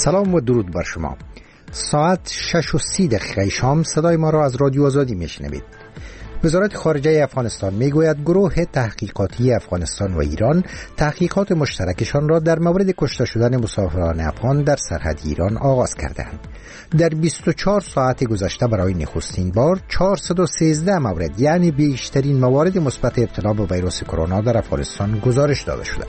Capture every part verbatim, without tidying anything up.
سلام و درود بر شما. ساعت شش و سی دقیقه شام صدای ما را از رادیو آزادی میشنوید. وزارت خارجه افغانستان میگوید گروه تحقیقاتی افغانستان و ایران تحقیقات مشترکشان را در مورد کشته شدن مسافران افغان در سرحد ایران آغاز کردند. در بیست و چهار ساعت گذشته برای نخستین بار چهارصد و سیزده مورد، یعنی بیشترین موارد مثبت ابتلا به ویروس کرونا در افغانستان گزارش داده شده.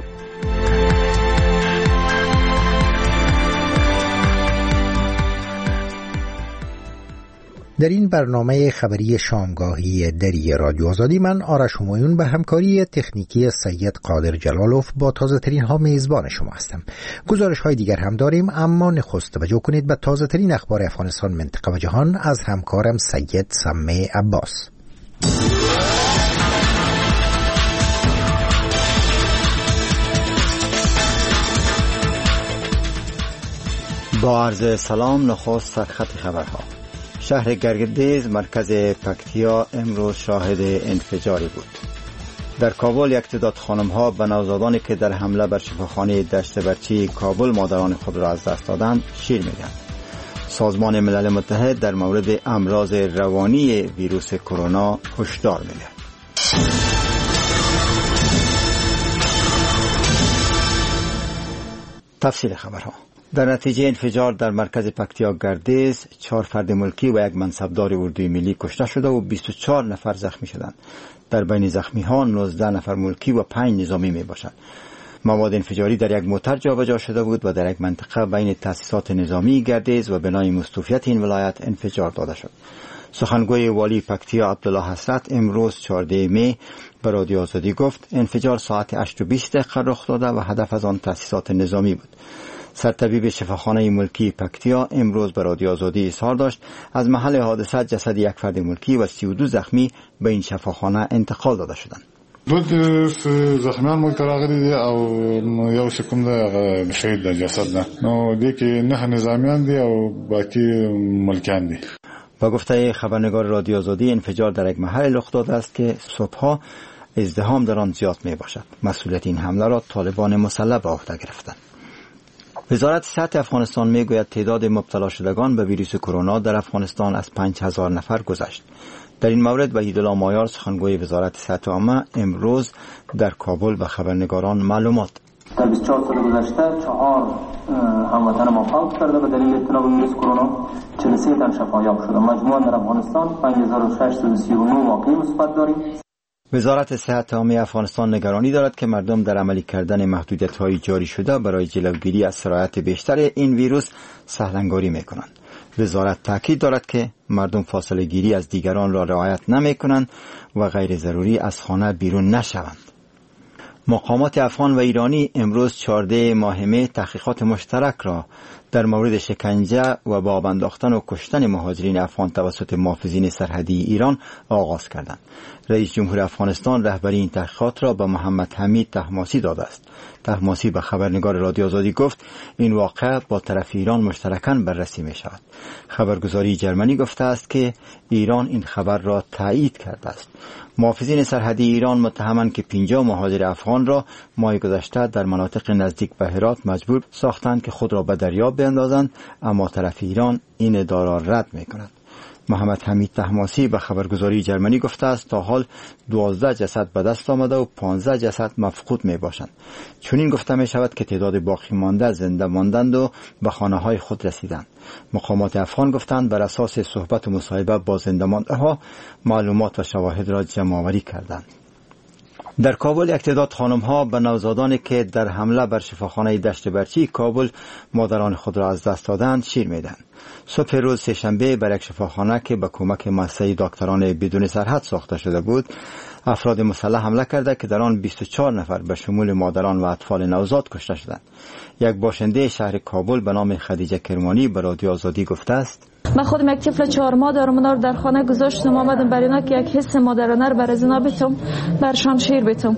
در این برنامه خبری شامگاهی دری رادیو آزادی من آرش همایون به همکاری تکنیکی سید قادر جلالوف با تازه ترین ها میزبان شما هستم. گزارش های دیگر هم داریم، اما نخست توجه کنید به تازه ترین اخبار افغانستان، منطقه و جهان از همکارم سید سمه عباس. با عرض سلام، نخست سرخط خبرها. شهر گردیز مرکز پکتیا امروز شاهد انفجاری بود. در کابل یک تعداد خانم‌ها به نوزادانی که در حمله بر شفاخانه دشت برچی کابل مادران خود را از دست دادند شیر می‌دهند. سازمان ملل متحد در مورد امراض روانی ویروس کرونا هشدار می‌دهد. تفصیل خبرها. در نتیجه انفجار در مرکز پکتیا گردیز چهار فرد ملکی و یک منصبدار اردوی ملی کشته شده و بیست و چهار نفر زخمی شدند. در بین زخمی ها نوزده نفر ملکی و پنج نظامی می باشند. مواد انفجاری در یک موتر جابجا شده بود و در یک منطقه بین تأسیسات نظامی گردیز و بنای مستوفیت این ولایت انفجار داده شد. سخنگوی والی پکتیا عبدالله حسرت امروز چهاردهم می به رادیو آزادی گفت انفجار ساعت هشت و بیست دقیقه رخ داده و هدف از آن تأسیسات نظامی بود. سرطبیب شفاخانه ملکی پکتیا امروز به رادیو آزادی اظهار داشت از محل حادثه جسد یک فرد ملکی و سی و دو زخمی به این شفاخانه انتقال داده شدند. دو زخمیان ملک راغلي دي او یو شکم ده شهید ده جسد ده نو دی که نه نظامیان دي او باقی ملکیان دي. با گفته خبرنگار رادیو آزادی انفجار در یک محل رخ داده است که صبحها ازدحام در آن زیاد می باشد. مسئولیت این حمله را طالبان مسلح به عهده گرفتند. وزارت صحت افغانستان میگوید تعداد مبتلا شدگان به ویروس کرونا در افغانستان از پنج هزار نفر گذشت. در این مورد وحیدالله مایار سخنگوی وزارت صحت عامه امروز در کابل به خبرنگاران معلومات در بیست و چهار ساعت گذشته چهار هموطن ما فوت کرده به دلیل ابتلا به ویروس کرونا، چهل و سه تن شفایاب شده. مجموعاً در افغانستان پنج هزار و ششصد و سی و نه واقعه مثبت داریم. وزارت صحت عامه افغانستان نگرانی دارد که مردم در عملی کردن محدودیت‌های جاری شده برای جلوگیری از سرایت بیشتر این ویروس سهلنگاری می‌کنند. وزارت تاکید دارد که مردم فاصله گیری از دیگران را رعایت نمی‌کنند و غیر ضروری از خانه بیرون نشوند. مقامات افغان و ایرانی امروز چهاردهم ماه می تحقیقات مشترک را در مورد شکنجه و به آب انداختن و کشتن مهاجرین افغان توسط محافظین سرحدی ایران آغاز کردند. رئیس جمهور افغانستان رهبری این تحقیقات را به محمد حمید طهماسبی داده است. طهماسبی به خبرنگار رادیو آزادی گفت این واقعه با طرف ایران مشترکاً بررسی می شود. خبرگزاری جرمنی گفته است که ایران این خبر را تایید کرده است. محافظین سرحدی ایران متهمند که پنجاه مهاجر افغان را ماه گذشته در مناطق نزدیک به هرات مجبور ساختند که خود را به دریا بیندازند، اما طرف ایران این ادعا را رد می‌کند. محمد حمید طهماسبی به خبرگزاری جرمنی گفته است تا حال دوازده جسد به دست آمده و پانزده جسد مفقود می باشند. چنین گفته می شود که تعداد باقی مانده زنده ماندند و به خانه های خود رسیدند. مقامات افغان گفتند بر اساس صحبت و مصاحبه با زنده مانده ها معلومات و شواهد را جمع آوری کردند. در کابل یک تعداد خانم‌ها به نوزادانی که در حمله بر شفاخانه دشت برچی کابل مادران خود را از دست دادند شیر می‌دهند. صبح روز سه‌شنبه بر یک شفاخانه که به کمک مؤسسه دکتران بدون سرحد ساخته شده بود افراد مسلح حمله کرده که در آن بیست و چهار نفر به شمول مادران و اطفال نوزاد کشته شدند. یک باشنده شهر کابل به نام خدیجه کرمانی به رادیو آزادی گفته است من خودم یک طفل چهار ماه دارم، اونا رو در خانه گذاشتم، آمدم برای اینا که یک حس مادرانه رو برای اینا بتم برشان شیر بتم.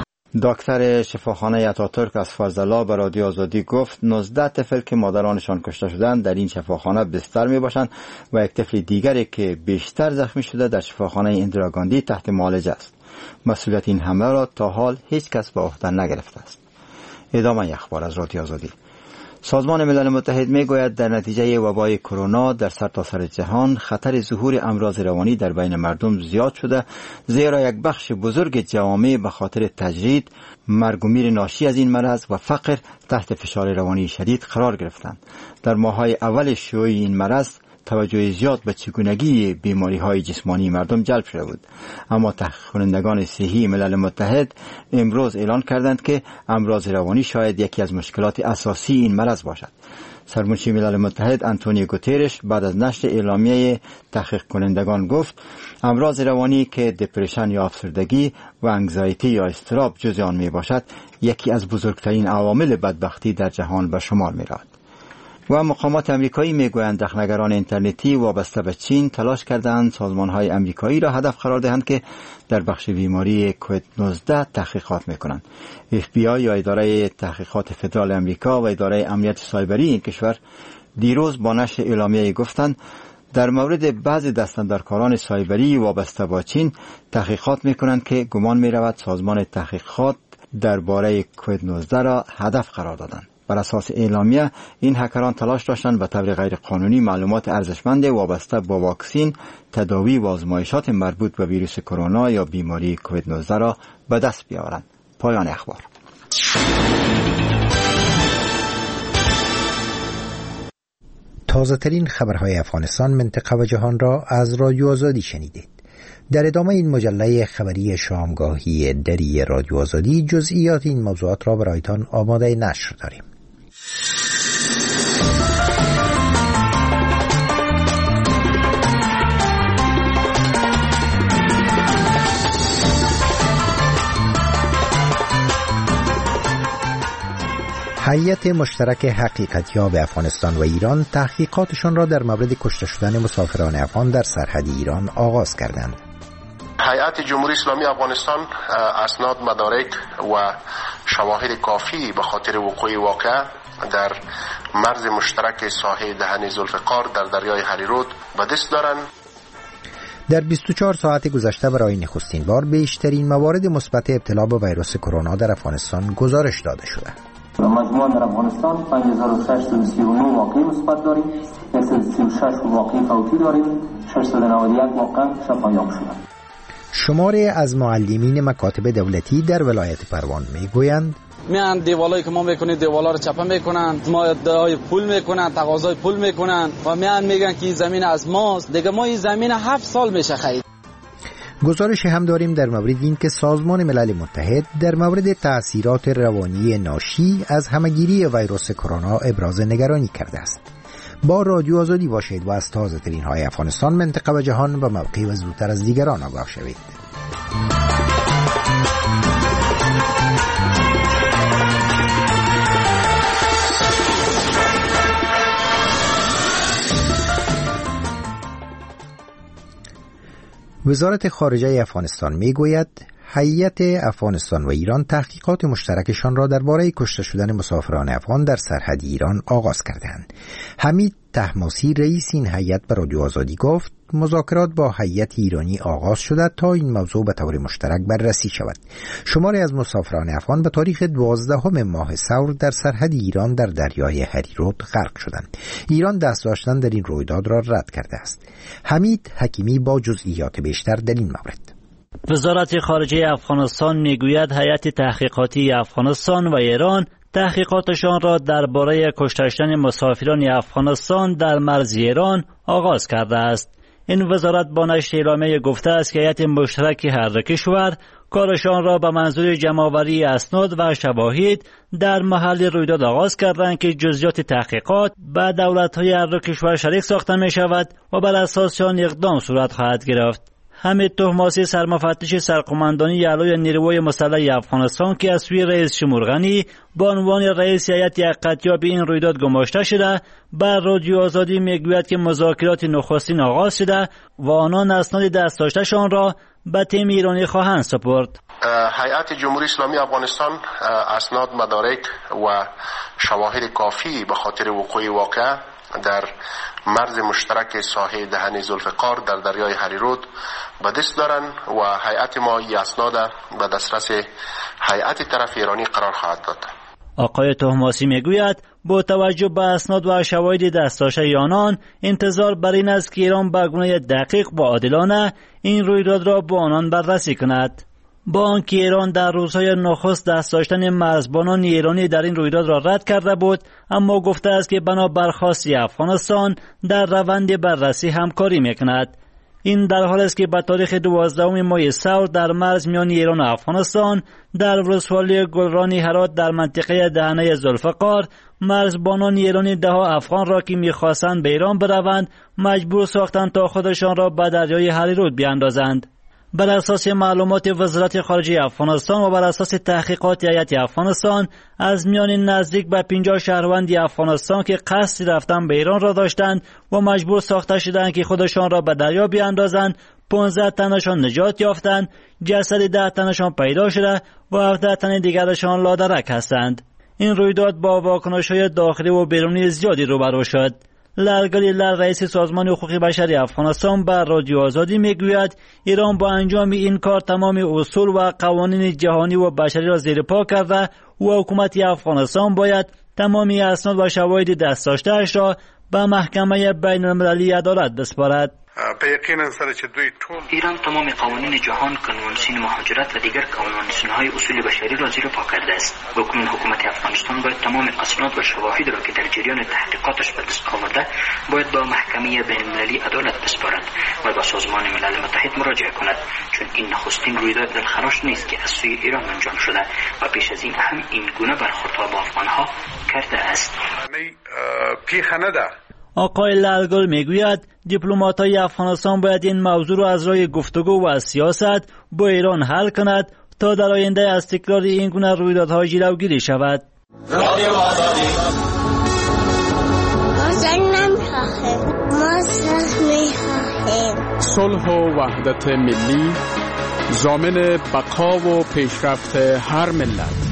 دکتر شفاخانه اتاتورک از فضل‌الله به رادیو آزادی گفت نوزده طفل که مادرانشان کشته شدند در این شفاخانه بستر می باشند و یک طفل دیگری که بیشتر زخمی شده در شفاخانه اندراگاندی تحت معالجه است. مسئولیت این حمله را تا حال هیچ کس به عهده نگرفته است. ادامه اخبار از رادیو آزادی. سازمان ملل متحد میگوید در نتیجه وبای کرونا در سرتاسر جهان خطر ظهور امراض روانی در بین مردم زیاد شده، زیرا یک بخش بزرگ جوامع به خاطر تجرید، مرگ و میر ناشی از این مرض و فقر تحت فشار روانی شدید قرار گرفتند. در ماه‌های اول شیوع این مرض توجه زیاد به چگونگی بیماری‌های جسمانی مردم جلب شده بود، اما تحقیق کنندگان صحی ملل متحد امروز اعلان کردند که امراض روانی شاید یکی از مشکلات اساسی این مرض باشد. سرمنشی ملل متحد آنتونیو گوترش بعد از نشر اعلامیه تحقیق کنندگان گفت امراض روانی که دپرشن یا افسردگی و انگزایتی یا اضطراب جزء آن می باشد، یکی از بزرگترین عوامل بدبختی در جهان به شمار می رود. و مقامات امریکایی میگویند دخلنگران اینترنتی وابسته به چین تلاش کردند سازمان‌های امریکایی را هدف قرار دهند که در بخش بیماری کووید نوزده تحقیقات میکنند. اف بی آی یا اداره تحقیقات فدرال امریکا و اداره امنیت سایبری این کشور دیروز با نشر اعلامیه گفتند در مورد بعضی دستاندرکاران سایبری وابسته با چین تحقیقات میکنند که گمان میرود سازمان تحقیقات درباره کووید نوزده را هدف قرار دادند. بر اساس اعلامیه این هکران تلاش داشتند به طور غیر قانونی معلومات ارزشمند وابسته با واکسین، تداوی و آزمایشات مربوط به ویروس کرونا یا بیماری کووید نوزده را به دست بیاورند. پایان اخبار. تازه ترین خبرهای افغانستان، منطقه و جهان را از رادیو آزادی شنیدید. در ادامه این مجله خبری شامگاهی دری رادیو آزادی جزئیات این موضوعات را برایتان آماده نشر داریم. هیئت مشترک حقیقتیاب افغانستان و ایران تحقیقاتشان را در مورد کشته شدن مسافران افغان در سرحد ایران آغاز کردند. هیئت جمهوری اسلامی افغانستان اسناد، مدارک و شواهد کافی به خاطر وقوع واقعه در مرز مشترک ساحل دهن ذوالفقار در دریای هریرود به دست دارند. در بیست و چهار ساعت گذشته برای نخستین بار بیشترین موارد مثبت ابتلا به ویروس کرونا در افغانستان گزارش داده شده. مجموعاً در افغانستان پنج هزار و ششصد و سی و نه واقعی مثبت داریم، صد و سی و شش واقعی فوتی داریم، ششصد و نود و یک واقع شفایاب شده. شماری از معلمین مکاتب دولتی در ولایت پروان میگویند میان دیوالایی که ما میکنیم دیوالا رو چپه میکنن، ما ادعای پول میکنن، تقاضای پول میکنن و میان میگن که این زمین از ماست. دیگه ما این زمین هفت سال میشه خرید. گزارش هم داریم در مورد این که سازمان ملل متحد در مورد تأثیرات روانی ناشی از همهگیری ویروس کرونا ابراز نگرانی کرده است. با رادیو آزادی باشید و از تازه ترین های افغانستان، منطقه و جهان به موقع و زودتر از دیگران آگاه شوید. وزارت خارجه افغانستان میگوید هیئت افغانستان و ایران تحقیقات مشترکشان را درباره کشته شدن مسافران افغان در سرحد ایران آغاز کردند. حمید طهماسی رئیس این هیئت به رادیو آزادی گفت مذاکرات با هیئت ایرانی آغاز شده تا این موضوع به طور مشترک بررسی شود. شماری از مسافران افغان به تاریخ دوازدهم ماه ثور در سرحد ایران در دریای هریرود غرق شدند. ایران دست داشتن در این رویداد را رد کرده است. حمید حکیمی با جزئیات بیشتر در این مورد. وزارت خارجه افغانستان میگوید هیئت تحقیقاتی افغانستان و ایران تحقیقاتشان را درباره کشته شدن مسافران افغانستان در مرز ایران آغاز کرده است. این وزارت با نشر اعلامیه گفته است که هیئت مشترک هر دو کشور کارشان را به منظور جمع‌آوری اسناد و شواهد در محل رویداد آغاز کردند که جزئیات تحقیقات به دولت‌های هر دو کشور شریک ساخته می شود و بر اساس آن اقدام صورت خواهد گرفت. حمید طهماسی سرمفتش سرقماندانی اعلای نیروی مسلح افغانستان که از سوی رئیس شمور غنی به عنوان رئیس هیئت حقیقتیاب این رویداد گماشته شده بر رادیو آزادی میگوید که مذاکرات نخستین آغاز شده و آنان اسناد دست داشته‌شان را به تیم ایرانی خواهند سپرد. هیئت جمهوری اسلامی افغانستان اسناد، مدارک و شواهد کافی به خاطر وقوع واقعه در مرز مشترک ساحل دهن ذوالفقار در دریای هریرود به دست دارند و هیئت ما این اسناد به دسترس هیئت طرف ایرانی قرار خواهد داد. آقای طهماسی میگوید با توجه به اسناد و شواهد دست داشته آنان انتظار بر این است که ایران به گونه دقیق و عادلانه این رویداد را با آنان بررسی کند. با آنکه ایران در روزهای نخست دست داشتن مرزبانان ایرانی در این رویداد را رد کرده بود، اما گفته است که بنا بر خواسته افغانستان در روند بررسی همکاری میکند. این در حال است که به تاریخ دوازدهم ماه سور در مرز میان ایران و افغانستان در ولسوالی گلرانی هرات در منطقه دهنه ذوالفقار مرزبانان ایرانی ده ها افغان را که میخواستند به ایران بروند مجبور ساختند تا خودشان را به دریای هریرود بیاندازند. بر اساس معلومات وزارت خارجه افغانستان و بر اساس تحقیقات هیئت افغانستان، از میان نزدیک به پنجاه شهروند افغانستان که قصد رفتن به ایران را داشتند و مجبور ساخته شدند که خودشان را به دریا بیاندازند، پانزده تنشان نجات یافتند، جسد ده تنشان پیدا شده و هفده تن دیگرشان لادرک هستند. این رویداد با واکنش‌های داخلی و بیرونی زیادی روبرو شد. لرگلی لر رئیس سازمان حقوق بشر افغانستان بر رادیو آزادی میگوید ایران با انجام این کار تمام اصول و قوانین جهانی و بشری را زیر پا کرده و حکومت افغانستان باید تمامی اسناد و شواهد دست داشته‌اش را به محکمه بین المللی عدالت بسپارد. په یقینا سره چې دوی ټول ایران تمام قوانین جهان، کنوانسیون مهاجرت و دیگر کنوانسیون‌های اصول بشری را زیر پا کرده است. بکنون حکومت افغانستان باید تمام اسناد و شواهد را که در جریان تحقیقاتش به دست آورده باید با محکمه بین‌المللی عدالت بسپارد و با سازمان ملل متحد مراجعه کند، چون این نخستین رویداد دلخراش نیست که از سوی ایران انجام شده و پیش از این هم این گونه برخورد با افغان‌ها کرده است. پیښه نه ده. آقای لرگل میگوید دیپلمات‌های افغانستان باید این موضوع را از راه گفتگو و سیاست با ایران حل کند تا در آینده از تکرار این گونه رویدادها جلوگیری شود. رادیو آزادی ما صلح و وحدت ملی ضامن بقا و پیشرفت هر ملت.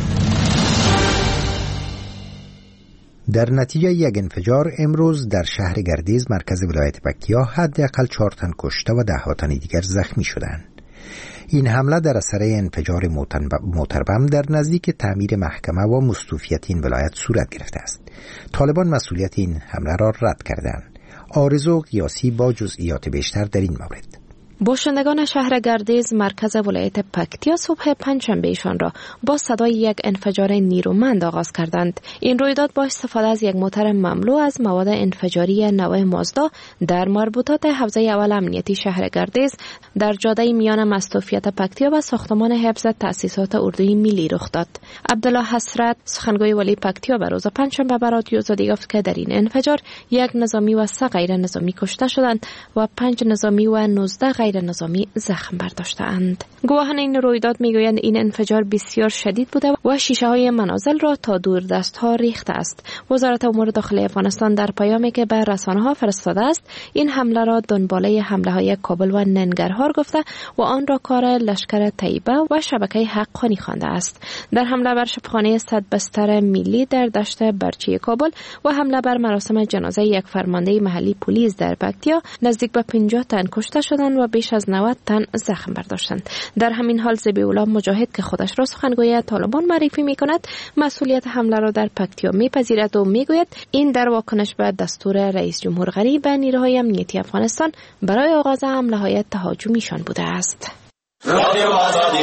در نتیجه یک انفجار امروز در شهر گردیز مرکز ولایت پکتیا حداقل چهار تن کشته و ده ها تن دیگر زخمی شدند. این حمله در اثر انفجار موتربم در نزدیک تعمیر محکمه و مستوفیت این ولایت صورت گرفته است. طالبان مسئولیت این حمله را رد کردند. آرزو قیاسی با جزئیات بیشتر در این مورد. باشندگان شهر گردیز مرکز ولایت پکتیا صبح پنجشنبهشان را با صدای یک انفجار نیرومند آغاز کردند. این رویداد با استفاده از یک موتر مملو از مواد انفجاری نوع مازدا در مربوطات حوزه اول امنیتی شهر گردیز در جاده میان مستوفیت پکتیا و ساختمان حفظ تأسیسات اردوی ملی رخ داد. عبدالله حسرت سخنگوی ولی پکتیا به روز پنجشنبه به رادیو آزادی گفت که در این انفجار یک نظامی و سه غیر نظامی کشته شدند و پنج نظامی و نوزده غیر نظامی زخم برداشتند. گواهان این رویداد میگویند این انفجار بسیار شدید بوده و شیشه های منازل را تا دور دست ها ریخته است. وزارت امور داخلی افغانستان در پیامی که به رسانه ها فرستاده است این حمله را دنباله حمله های کابل و ننگرهار گفته و آن را کار لشکر طیبه و شبکه حقانی خوانده است. در حمله بر شبخانه صد بستر ملی در دشت برچی کابل و حمله بر مراسم جنازه یک فرمانده محلی پلیس در پکتیا نزدیک به پنجاه تن کشته شدند و بیش از نود تن زخم برداشتند. در همین حال ذبیح‌الله مجاهد که خودش را سخنگوی طالبان معرفی می‌کند مسئولیت حمله را در پکتیا می‌پذیرد و می‌گوید این در واکنش به دستور رئیس جمهور غنی به نیروهای امنیتی افغانستان برای آغاز حمله‌های تهاجمیشان بوده است. رادیو آزادی.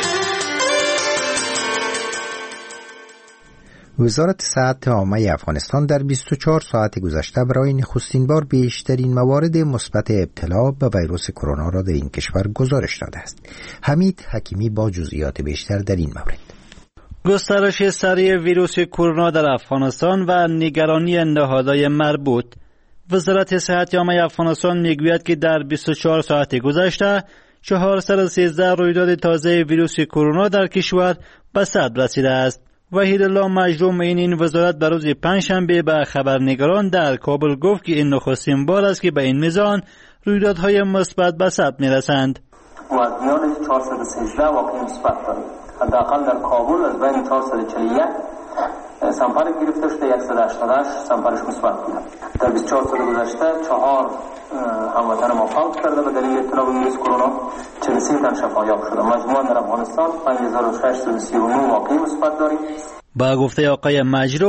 وزارت صحت عامه افغانستان در بیست و چهار ساعت گذشته برای نخستین بار بیشترین موارد مثبت ابتلا به ویروس کرونا را در این کشور گزارش داده است. حمید حکیمی با جزئیات بیشتر در این مورد. گسترش سریع ویروس کرونا در افغانستان و نگرانی نهادهای مربوط. وزارت صحت عامه افغانستان میگوید که در بیست و چهار ساعت گذشته چهارصد و سیزده رویداد تازه ویروس کرونا در کشور به ثبت رسیده است. وحیدالله مجروح معین این وزارت به روز پنجشنبه به خبرنگاران در کابل گفت که این نخستین بار است که به این میزان رویدادهای مثبت به ثبت میرسند. و از میان چهارصد و سیزده واقعی مثبت داریم. حداقل در کابل از بین چهارصد و چهل و یک سامپل گرفته شده، صد و هشتاد و هشت سامپلش مثبت بوده. در بیست و چهار ساعت گذشته چهار هموطن ما فوت کرده به دلیل ابتلا به ویروس کرونا، چهل و سه تن شفایاب شده. مجموعاً در افغانستان پنج هزار و ششصد و سی و نه واقعی مثبت داریم. با گفته آقای مجروح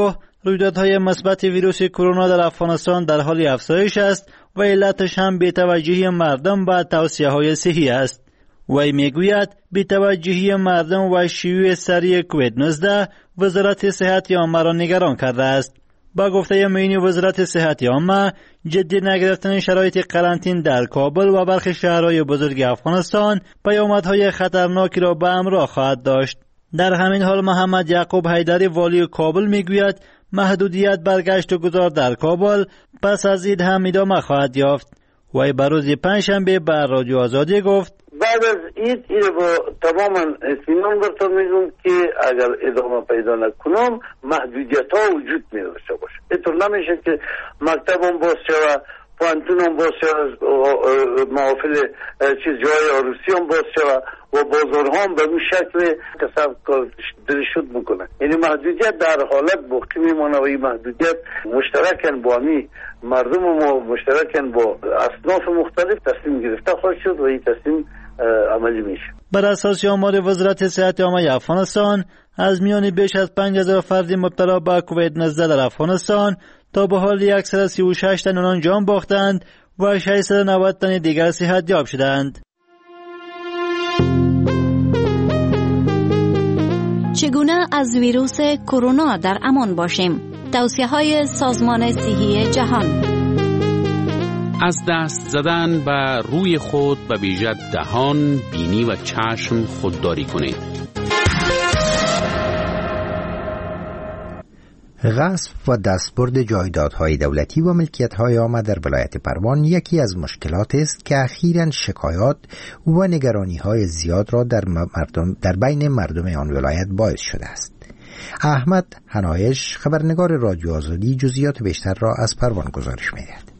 رویدادهای مثبت ویروس کرونا در افغانستان در حال افزایش است و علتش هم بی‌توجهی مردم به توصیه‌های صحی است. وی میگوید بی‌توجهی مردم و شیوع سریع کووید نوزده وزارت صحت عامه را نگران کرده است. با گفته معین وزارت صحت عامه، جدی نگرفتن شرایط قرنطینه در کابل و برخی شهرهای بزرگ افغانستان پیامدهای خطرناکی را به همراه خواهد داشت. در همین حال محمد یعقوب حیدری والی کابل میگوید محدودیت برگشت و گذار در کابل پس از عید هم ادامه خواهد یافت. وی بر روز پنجشنبه بر رادیو آزادی گفت بعد از عید این با تماما اطمینان براتون میگم که اگر ادامه پیدا نکنم محدودیت ها وجود می داشته باشه. اینطور نمیشه که مکتب هم باز شوه، پانتون هم باز شوه، محافل چیز جای عروسی هم باز شوه و بازار هم به اون شکل کسب درشد میکنه. یعنی محدودیت در حالت باقی میمانه و این محدودیت مشترکن با همی مردم و مشترکن با اصناف مختلف تصمیم گرفته خواهد شد و این تصمیم عملی میشه. بر اساس آمار وزارت صحت عامه افغانستان، از میان بیش از پنج هزار فرد مبتلا به کووید نوزده در افغانستان تا به حال صد و سی و شش تن آنان جان باختند و ششصد و نود تن دیگر صحت یاب شدند. چگونه از ویروس کرونا در امان باشیم؟ توصیه‌های سازمان صحی جهان. از دست زدن به روی خود به ویژه دهان، بینی و چشم خودداری کنید. غصب و دستبرد جایدادهای دولتی و ملکیت‌های عامه در ولایت پروان یکی از مشکلات است که اخیراً شکایات و نگرانی‌های زیاد را در مردم در بین مردم آن ولایت باعث شده است. احمد حنایش، خبرنگار رادیو آزادی، جزئیات بیشتر را از پروان گزارش می‌دهد.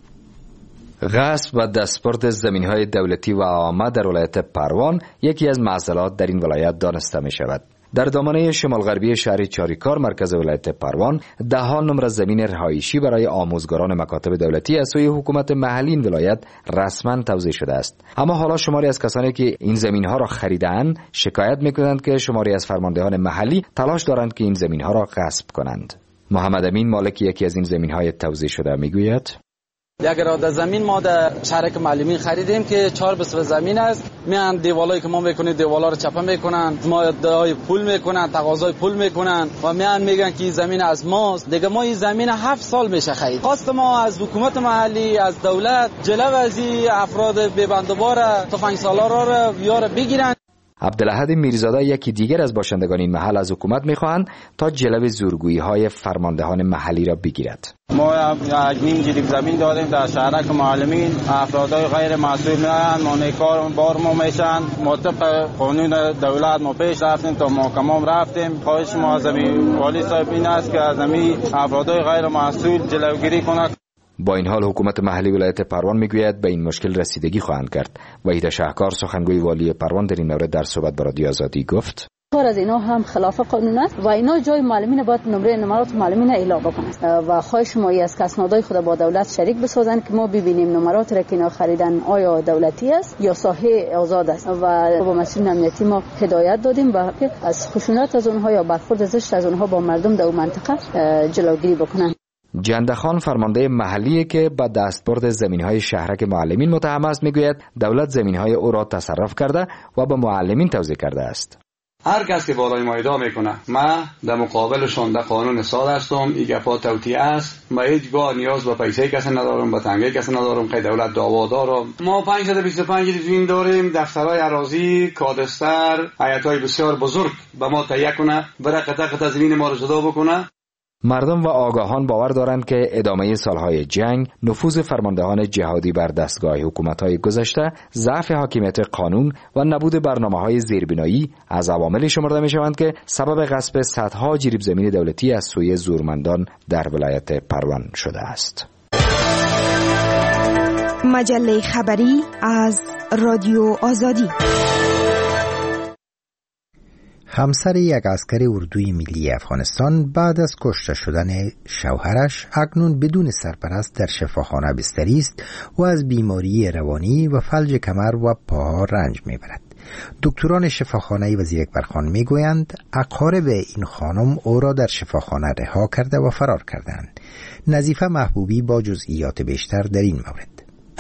غصب و دستبرد زمین‌های دولتی و عامه در ولایت پروان یکی از معضلات در این ولایت دانسته می‌شود. در دامنه شمال غربی شهر چاریکار مرکز ولایت پروان ده ها نمره زمین رهایشی برای آموزگاران مکاتب دولتی از سوی حکومت محلی این ولایت رسما توزیع شده است. اما حالا شماری از کسانی که این زمین‌ها را خریدند شکایت می‌کنند که شماری از فرماندهان محلی تلاش دارند که این زمین‌ها را غصب کنند. محمد امین، مالک یکی از این زمین‌های توزیع شده، میگوید یک اراده زمین ما در شهرک معلمین خریدیم که چهار بسر زمین است. میان دیوالایی که ما میکنیم دیوالا رو چپه میکنن، ما ادعای پول میکنن، تقاضای پول میکنن و میان میگن که این زمین از ماست. دیگه ما این زمین هفت سال میشه خرید. خواست ما از حکومت محلی، از دولت جلو از این افراد ببندوبار تفنگ سالارا را بیار بگیرن. عبدالاحد میرزاده، یکی دیگر از باشندگان این محل، از حکومت میخواهند تا جلو زورگویی‌های فرماندهان محلی را بگیرد. ما یک نیم جریب زمین دادیم در شهرک معلمین، افرادای غیر مسئول میان مانیکار بار ما میشن، مطابق قانون دولت ما پیش رفتیم تا محکمه رفتیم. خواهش ما از والی صاحب این است که از همین افرادای غیر مسئول جلوگیری کنه. با این حال حکومت محلی ولایت پروان میگوید به این مشکل رسیدگی خواهند کرد. وحید شهکار، سخنگوی والی پروان، در این مورد در صحبت با رادیو آزادی گفت کار از اینا هم خلاف قانون است و اینا جای معلمین باید نمره نمرات معلمین اعلام بکنند و خواهش ما از کسنادای خود با دولت شریک بسازند که ما ببینیم نمرات را که اینا خریدن آیا دولتی است یا ساحه آزاد است و با مسئولین امنیتی ما هدایت دادیم و از خشونت از اونها یا برخورد زشت از اونها با مردم در منطقه جلوگیری بکنند. جندخان، فرمانده محلی که با دستبرد زمین‌های شهرک معلمین متهم است، میگوید دولت زمین‌های او را تصرف کرده و به معلمین توزیع کرده است. هر کس که بالای ما ادعا میکنه ما در مقابلشون در قانون سال هستم، این گپا توطئه است، ما هیچگاه نیاز به پیسه کسی ندارم، به تنگه کسی ندارم که دولت دعوا دارم. ما پانصد و بیست و پنج زمین داریم، دفترهای اراضی، کادستر، هیئت‌های بسیار بزرگ به ما تهیه کنه، برای قطع قطع زمین ما رو جدا بکنه. مردم و آگاهان باور دارند که ادامه سالهای جنگ، نفوذ فرماندهان جهادی بر دستگاه حکومت‌های گذشته، ضعف حاکمیت قانون و نبود برنامه‌های زیربنایی از عواملی شمرده می‌شوند که سبب غصب صدها جریب زمین دولتی از سوی زورمندان در ولایت پروان شده است. مجله خبری از رادیو آزادی. همسر یک عسکر اردوی ملی افغانستان بعد از کشته شدن شوهرش اکنون بدون سرپرست در شفاخانه بستری است و از بیماری روانی و فلج کمر و پاها رنج میبرد. دکتران شفاخانه وزیر اکبرخان میگویند اقارب این خانم او را در شفاخانه رها کرده و فرار کردند. نظیفه محبوبی با جزئیات بیشتر در این مورد.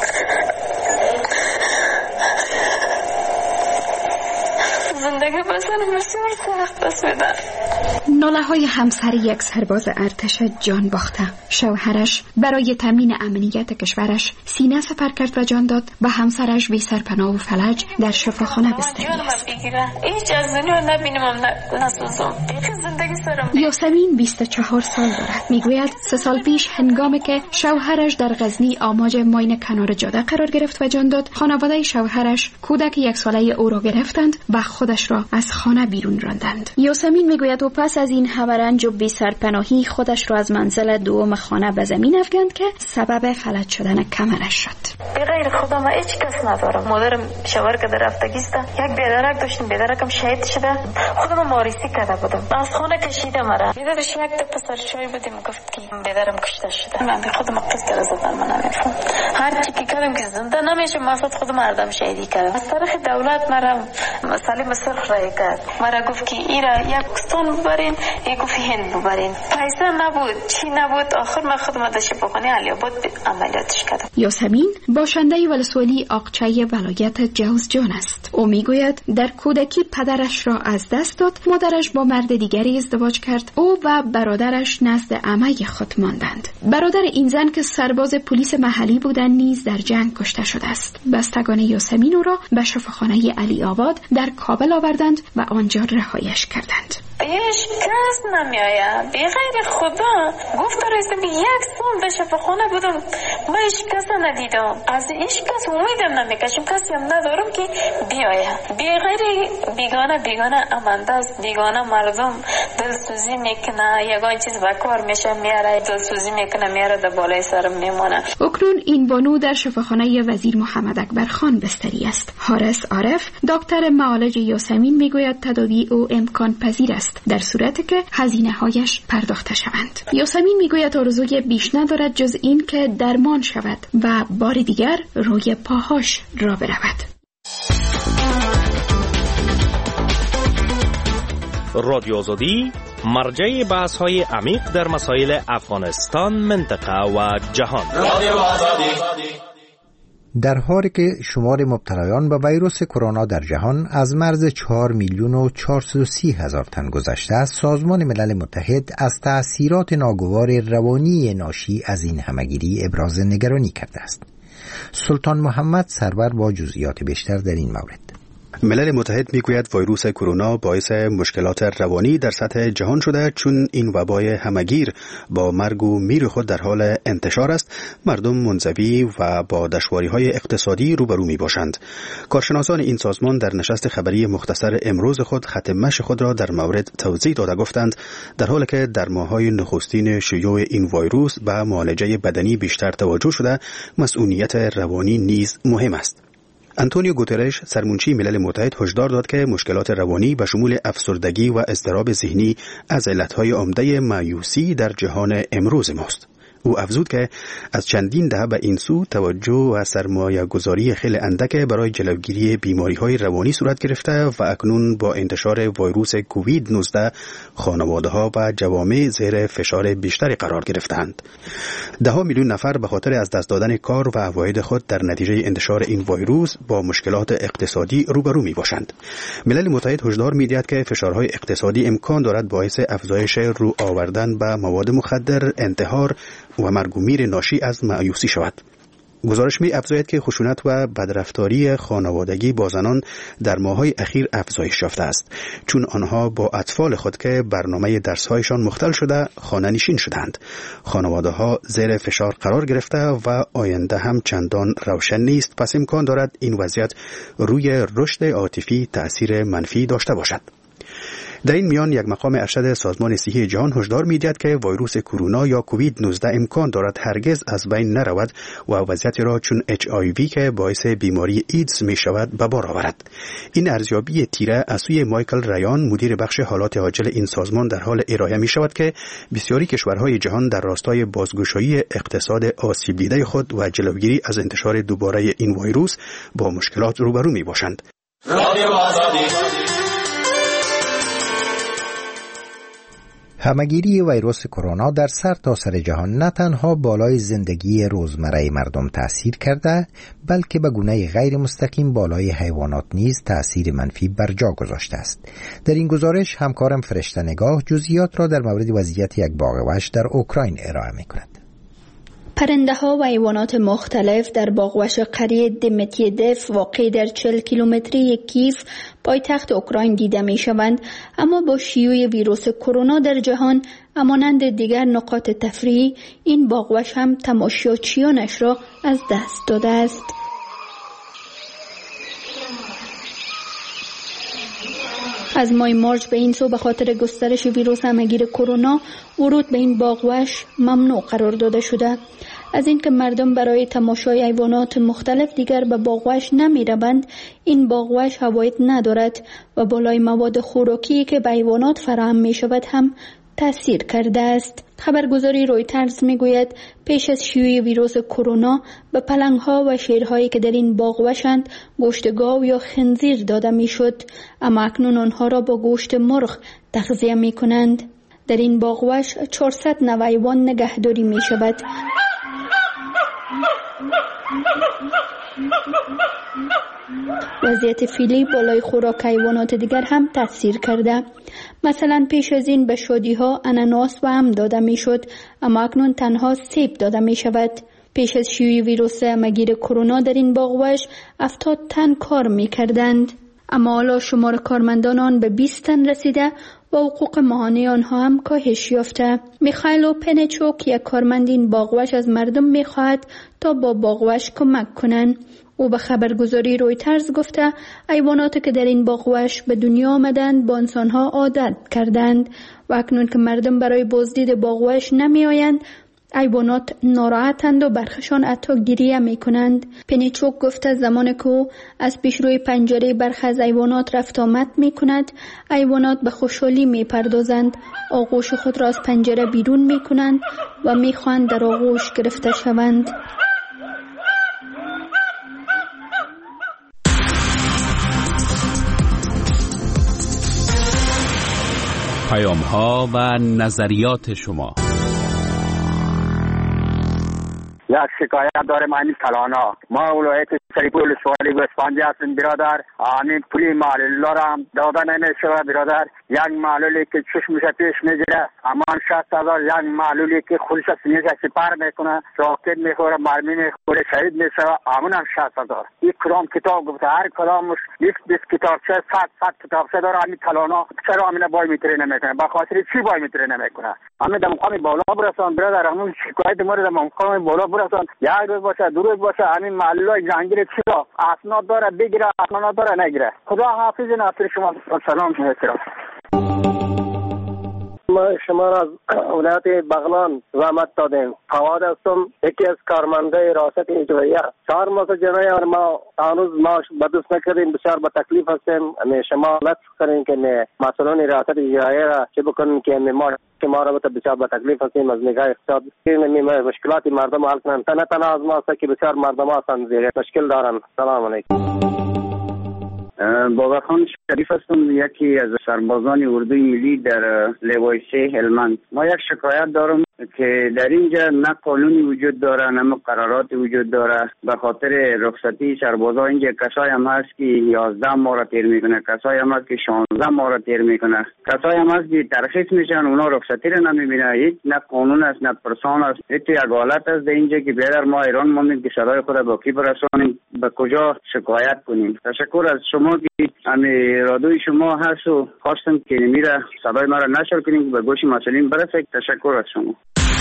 زندگی بسن بسیار سخت است بدن. ناله های همسر یک سرباز ارتش جان باخته. شوهرش برای تامین امنیت کشورش سینه سپر کرد و جان داد و همسرش بی سرپناه و فلج در شفاخانه بستری است. هیچ از دنیا نبینم نسوزم. زندگی سرم. یاسمین بیست و چهار سال دارد. میگوید سه سال پیش هنگامی که شوهرش در غزنی آماج ماین کنار جاده قرار گرفت و جان داد، خانواده شوهرش کودک یک ساله او را گرفتند و خودش را از خانه بیرون راندند. یاسمین میگوید و پس از این همه رنج و بی سرپناهی خودش را از منزل دوم خانه به زمین افکند که سبب فلج شدن کمرش شد. به غیر خدا ما هیچ کس ندارم. مادرم شوهر که در رفتگیست، یک بیدرک داشتیم، بیدرکم شهید شده. خودم ماریسی کرده بودم، از خانه کشیده مرا. بیدرش یک تا پسر چای بودیم، گفت که بیدرم کشته شده. من به خودم قصد زدن من نمیفهم. هر چی که کردم که زنده نمیشه، مقصد خودم مردم شهیدی کردم. از طرف دولت مرا سلیم سرخ رای کرد. مرا گفت که ایرا یک کستان ببرین، یک گفت هند ببرین. پیسه نبود، چی نبود. آخر من خودم در شفاخانه علی آباد عملیاتش کردم. یاسمین باشنده ولسوالی آقچه ولایت جوزجان است. او میگوید در کودکی پدرش را از دست داد، مادرش با مرد دیگری ازدواج کرد. او و برادرش نزد عمه خود ماندند. برادر این زن که سرباز پلیس محلی بودند نیز در جنگ کشته شده است. بستگان یاسمین او را به شفاخانه علی آباد در کابل آوردند و آنجا رهایش کردند. هیچ کس نمیآید. به غیر خدا گفت رئیسم یک سال در شفاخانه بودم، من هیچ کس ندیدم. از هیچ کس امیدم نمیکشم، کسی هم ندارم که بیاید. به غیر بیگانه بیگانه امانده است. بیگانه مردم دلسوزی میکنه، یگان چیز به کار میشه میاره، دلسوزی میکنه میاره در بالای سرم میمونه. اکنون این بانو در شفاخانه وزیر محمد اکبرخان بستری است. حارس عارف دکتر معالج یاسمین میگوید تداوی او امکان پذیر است در صورتی که هزینه هایش پرداخته شوند. یاسمین میگوید آرزوی بیش ندارد جز این که درمان شود و بار دیگر روی پاهاش را برود. رادیو آزادی مرجع بحث های عمیق در مسائل افغانستان، منطقه و جهان. رادیو آزادی. در حالی که شمار مبتلایان به ویروس کرونا در جهان از مرز چهار میلیون و چهارصد و سی هزار تن گذشته است، سازمان ملل متحد از تأثیرات ناگوار روانی ناشی از این همهگیری ابراز نگرانی کرده است. سلطان محمد سرور با جزئیات بیشتر در این مورد. ملل متحد میگوید ویروس کرونا باعث مشکلات روانی در سطح جهان شده، چون این وبای همگیر با مرگ و میر خود در حال انتشار است. مردم منزوی و با دشواری‌های اقتصادی روبرو میباشند. کارشناسان این سازمان در نشست خبری مختصر امروز خود خط مشی خود را در مورد توضیح داده گفتند در حالی که در ماه‌های نخستین شیوع این ویروس به معالجه بدنی بیشتر توجه شده، مسئولیت روانی نیز مهم است. آنتونیو گوترش سرمنشی ملل متحد هشدار داد که مشکلات روانی به شمول افسردگی و اضطراب ذهنی از علتهای عمده مایوسی در جهان امروز ماست. او افزود که از چندین دهه به این سو توجه و سرمایه گذاری خیلی اندک برای جلوگیری بیماری های روانی صورت گرفته و اکنون با انتشار ویروس کووید نوزده خانواده ها و جوامع زیر فشار بیشتری قرار گرفتند. ده ها میلیون نفر به خاطر از دست دادن کار و عواید خود در نتیجه انتشار این ویروس با مشکلات اقتصادی روبرو می باشند. ملل متحد هشدار می دهد که فشارهای اقتصادی امکان دارد باعث افزایش رو آوردن به مواد مخدر، انتحار و مرگ و میر ناشی از مایوسی شود. گزارش می افزاید که خشونت و بدرفتاری خانوادگی با زنان در ماه‌های اخیر افزایش یافته است، چون آنها با اطفال خود که برنامه درس‌هایشان مختل شده خانه نشین شدند. خانواده‌ها زیر فشار قرار گرفته و آینده هم چندان روشن نیست، پس امکان دارد این وضعیت روی رشد عاطفی تأثیر منفی داشته باشد. در این میان یک مقام ارشد سازمان صحی جهان هشدار می‌دهد که ویروس کرونا یا کووید نوزده امکان دارد هرگز از بین نرود و وضعیتی را چون اچ آی وی که باعث بیماری ایدز می شود به بار آورد. این ارزیابی تیره از سوی مایکل ریان مدیر بخش حالات عاجل این سازمان در حال ارائه می شود که بسیاری کشورهای جهان در راستای بازگشایی اقتصاد آسیب دیده خود و جلوگیری از انتشار دوباره این ویروس با مشکلات روبرو می باشند. رادیو آزادی. همه‌گیری ویروس کرونا در سرتاسر جهان نه تنها بالای زندگی روزمره مردم تأثیر کرده، بلکه به گونه غیر مستقیم بالای حیوانات نیز تأثیر منفی بر جا گذاشته است. در این گزارش همکارم فرشته نگاه جزئیات را در مورد وضعیت یک باغ وحش در اوکراین ارائه می‌کند. پرنده ها و حیوانات مختلف در باغوش قریه دمتیدف واقع در چهل کیلومتری کیف پایتخت اوکراین دیده می شوند، اما با شیوع ویروس کرونا در جهان همانند دیگر نقاط تفریحی این باغوش هم تماشاچیانش را از دست داده است. از ماه مارچ به این سو به خاطر گسترش ویروس همه‌گیر کرونا ورود به این باغوش ممنوع قرار داده شده. از اینکه مردم برای تماشای حیوانات مختلف دیگر به باغوش نمی روند، این باغوش فواید ندارد و بالای مواد خوراکی که به حیوانات فراهم می شود هم تأثیر کرده است. خبرگزاری رویترز می گوید پیش از شیوع ویروس کرونا به پلنگ‌ها و شیرهایی که در این باغوشند گوشت گاو یا خنزیر داده می شد، اما اکنون آنها را با گوشت مرغ تغذیه می کنند. در این باغوش چهارصد نوع حیوان نگهداری می شود. وضعیت فعلی بالای خوراک حیوانات دیگر هم تأثیر کرده. مثلا پیش از این به شادی ها اناناس و هم داده می شد، اما اکنون تنها سیب داده می شود. پیش از شیوع ویروس همه‌گیر کرونا در این باغوش هفتاد تن کار می کردند، اما حالا شمار کارمندان آن به بیست تن رسیده و حقوق ماهانه آنها هم کاهش یافته. میخائیل پنچوک یک کارمند این باغوش از مردم میخواهد تا با باغوش کمک کنند. او به خبرگزاری رویترز گفته حیواناتی که در این باغوش به دنیا آمدند با انسانها عادت کردند و اکنون که مردم برای بازدید باغوش نمی آیند، حیوانات ناراحتند و برخشان حتی گریه می کنند. پنیچوک گفته زمان که او از پیشروی پنجره برخی از حیوانات رفت آمد می کند، حیوانات به خوشحالی می پردازند، آغوش خود را از پنجره بیرون می کنند و می خواهند در آغوش گرفته شوند. پیام ها و نظریات شما. یک شکایت داریم همین کلانا. ما ولایت سریپول سوالی گوسفندی هستیم برادر. همین پولی معلولا را هم داده نمیشه برادر. یک معلولی که چشمش پیش میگیره، اما شصت هزار یک معلولی که خودش سینه‌اش سپر میکنه، راکت میخوره، مرمی میخوره، شهید میشه، همون هم شصت هزار. این کدام کتاب گفته هر کدامش بیست بیست کتابچه صد صد کتابچه داره همین کلانا. چرا همین بای میتره نمیکنه؟ به خاطر چی بای میتره نمیکنه؟ همین در مقام بالا برسان برادر، همون شکایت مورد در مقام بالا برسان. یک روز باشه دو روز باشه همین معلولای جهانگیر چرا اسناد داره بگیره، اسناد داره نگیره. خدا حافظ ناصر شما. سلام احترام. ما شما را از ولایت بغلان زحمت دادیم. فواد هستم، یکی از کارمنده ریاست اجراییه. چهار ماه جنایه ما هنوز ما بدوست نکردیم، بسیار با تکلیف هستیم. شما لطف کنین که مسئولان ریاست اجراییه را چه بکنین که ما که ما را بسیار با تکلیف هستیم از نگاه اقتصاد. این مشکلات مردم حل کنن. نه تنها از ما است که بسیار مردم هستند زیر مشکل دارن. سلام علیکم. بابا خان شریف هستم، یکی از سربازان اردوی ملی در لوای سه هلمند. ما یک شکایت دارم که در اینجا نه قانونی وجود داره نه قرارات وجود داره. به خاطر رخصتی سربازا اینجا کسایی هم هست که یازده ماه را تیر میکنه، کسایی هم هست که شانزده ماه را تیر میکنه، کسایی هم هست که ترخیص میشن اونا رخصتی را نمیبینه. هیچ نه قانون است نه پرسان است. تو یک حالت است در اینجا که بیادر ما ایران ماندیم که صدای خود با کی برسانیم، به کجا شکایت کنیم. تشکر از شما که امی رادوی شما هست و خواستم که میره صدای ما را نشر کنیم که به گوش مسئولین برسه. تشکر از شما.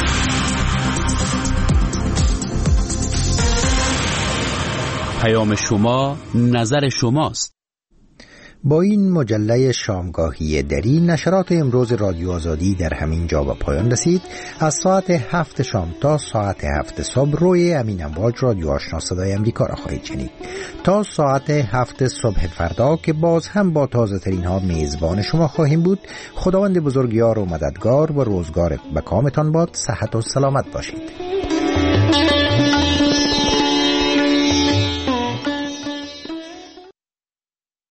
پیام شما نظر شماست. با این مجله شامگاهی دری نشرات امروز رادیو آزادی در همین جا به پایان رسید. از ساعت هفت شام تا ساعت هفت صبح روی امین امواج رادیو آشنا صدای امریکا را خواهید شنید تا ساعت هفت صبح فردا که باز هم با تازه ترین ها میزبان شما خواهیم بود. خداوند بزرگیار و مددگار و روزگار به کامتان باد. صحت و سلامت باشید.